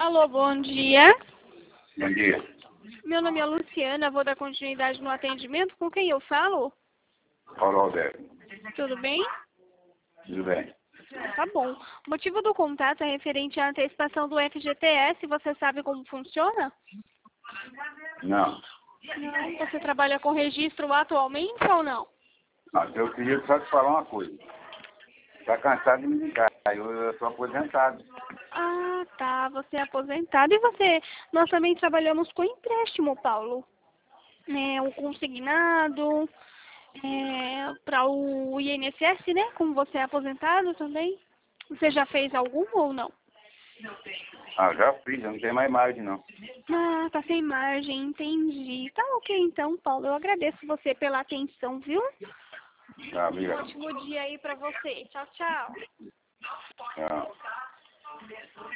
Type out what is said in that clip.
Alô, bom dia. Bom dia. Meu nome é Luciana, vou dar continuidade no atendimento. Com quem eu falo? Paulo Alberto. Tudo bem? Tudo bem? Tá bom. O motivo do contato é referente à antecipação do FGTS. Você sabe como funciona? Não. Não. Você trabalha com registro atualmente ou não? Eu queria só te falar uma coisa. Tá cansado de me ligar. Eu sou aposentado. Ah, tá. Você é aposentado. E você? Nós também trabalhamos com empréstimo, Paulo. O consignado, para o INSS, né? Como você é aposentado também. Você já fez algum ou não? Já fiz, eu não tenho mais margem, não. Ah, tá sem margem, entendi. Tá ok então, Paulo. Eu agradeço você pela atenção, viu? Obrigado. Ótimo dia aí pra você. Tchau, tchau. Tchau.